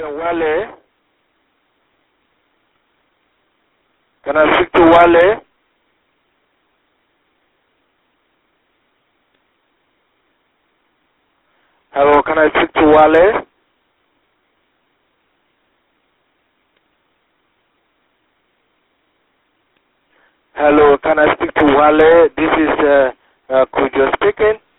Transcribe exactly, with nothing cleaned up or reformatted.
Wale? Can I speak to Wale? Hello, can I speak to Wale? Hello, can I speak to Wale? This is uh, uh, Kujo speaking.